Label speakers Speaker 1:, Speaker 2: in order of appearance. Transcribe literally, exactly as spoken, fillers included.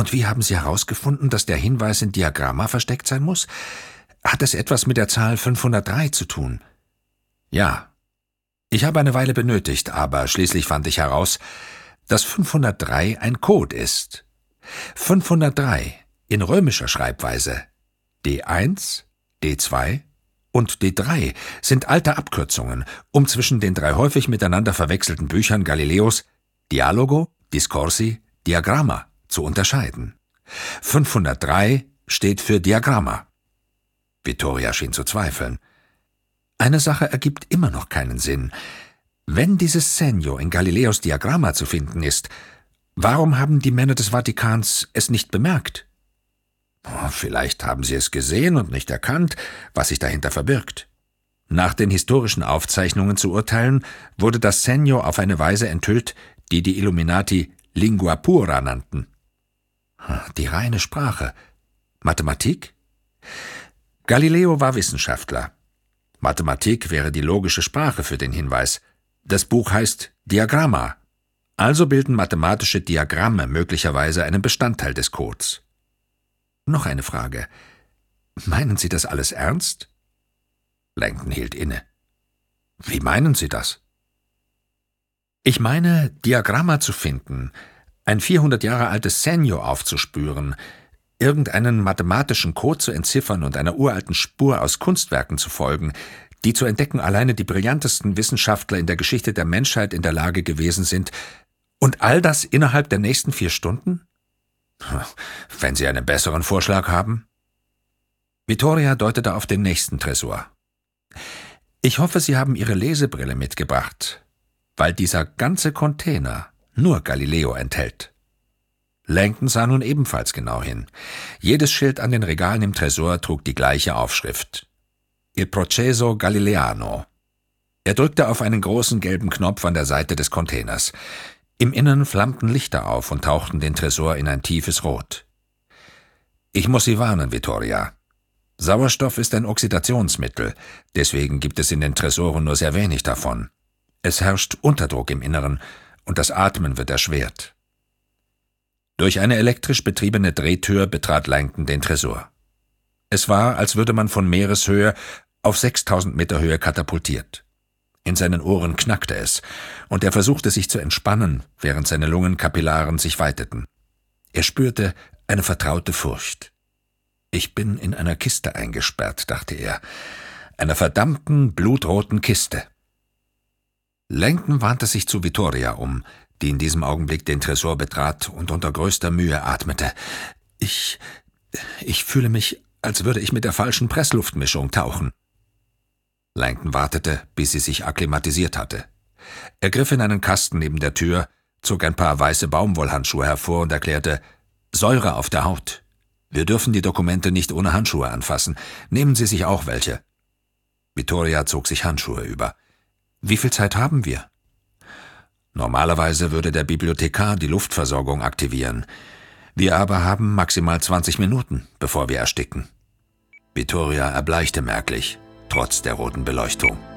Speaker 1: Und wie haben Sie herausgefunden, dass der Hinweis in Diagramma versteckt sein muss? Hat es etwas mit der Zahl fünfhundertdrei zu tun? Ja. Ich habe eine Weile benötigt, aber schließlich fand ich heraus, dass fünfhundertdrei ein Code ist. fünfhundertdrei in römischer Schreibweise. D eins, D zwei und D drei sind alte Abkürzungen, um zwischen den drei häufig miteinander verwechselten Büchern Galileos Dialogo, Discorsi, Diagramma zu unterscheiden. fünfhundertdrei steht für Diagramma. Vittoria schien zu zweifeln. Eine Sache ergibt immer noch keinen Sinn. Wenn dieses Segno in Galileos Diagramma zu finden ist, warum haben die Männer des Vatikans es nicht bemerkt? Oh, vielleicht haben sie es gesehen und nicht erkannt, was sich dahinter verbirgt. Nach den historischen Aufzeichnungen zu urteilen, wurde das Segno auf eine Weise enthüllt, die die Illuminati Lingua pura nannten. Die reine Sprache. Mathematik? Galileo war Wissenschaftler. Mathematik wäre die logische Sprache für den Hinweis. Das Buch heißt Diagramma. Also bilden mathematische Diagramme möglicherweise einen Bestandteil des Codes. Noch eine Frage. Meinen Sie das alles ernst? Langdon hielt inne. Wie meinen Sie das? Ich meine, Diagramma zu finden, ein vierhundert Jahre altes Segno aufzuspüren, irgendeinen mathematischen Code zu entziffern und einer uralten Spur aus Kunstwerken zu folgen, die zu entdecken alleine die brillantesten Wissenschaftler in der Geschichte der Menschheit in der Lage gewesen sind, und all das innerhalb der nächsten vier Stunden? Wenn Sie einen besseren Vorschlag haben? Vittoria deutete auf den nächsten Tresor. Ich hoffe, Sie haben Ihre Lesebrille mitgebracht, weil dieser ganze Container nur Galileo enthält. Langdon sah nun ebenfalls genau hin. Jedes Schild an den Regalen im Tresor trug die gleiche Aufschrift. Il Processo Galileano. Er drückte auf einen großen gelben Knopf an der Seite des Containers. Im Innern flammten Lichter auf und tauchten den Tresor in ein tiefes Rot. Ich muss Sie warnen, Vittoria. Sauerstoff ist ein Oxidationsmittel, deswegen gibt es in den Tresoren nur sehr wenig davon. Es herrscht Unterdruck im Inneren und das Atmen wird erschwert. Durch eine elektrisch betriebene Drehtür betrat Langdon den Tresor. Es war, als würde man von Meereshöhe auf sechstausend Meter Höhe katapultiert. In seinen Ohren knackte es, und er versuchte sich zu entspannen, während seine Lungenkapillaren sich weiteten. Er spürte eine vertraute Furcht. Ich bin in einer Kiste eingesperrt, dachte er, einer verdammten, blutroten Kiste. Langdon wandte sich zu Vittoria um, die in diesem Augenblick den Tresor betrat und unter größter Mühe atmete. Ich, ich fühle mich, als würde ich mit der falschen Pressluftmischung tauchen. Langdon wartete, bis sie sich akklimatisiert hatte. Er griff in einen Kasten neben der Tür, zog ein paar weiße Baumwollhandschuhe hervor und erklärte, Säure auf der Haut. Wir dürfen die Dokumente nicht ohne Handschuhe anfassen. Nehmen Sie sich auch welche. Vittoria zog sich Handschuhe über. Wie viel Zeit haben wir? Normalerweise würde der Bibliothekar die Luftversorgung aktivieren. Wir aber haben maximal zwanzig Minuten, bevor wir ersticken. Vittoria erbleichte merklich, trotz der roten Beleuchtung.